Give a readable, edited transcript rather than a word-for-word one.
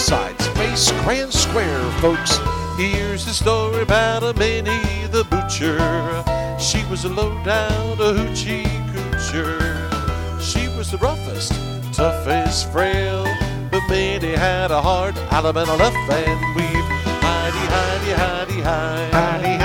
sides face Grand Square, folks. Here's the story about a Minnie the Butcher. She was a low-down hoochie coocher. She was the roughest, toughest, frail, but Minnie had a heart out of an elephant weave. Hidey, hidey, hidey, hidey.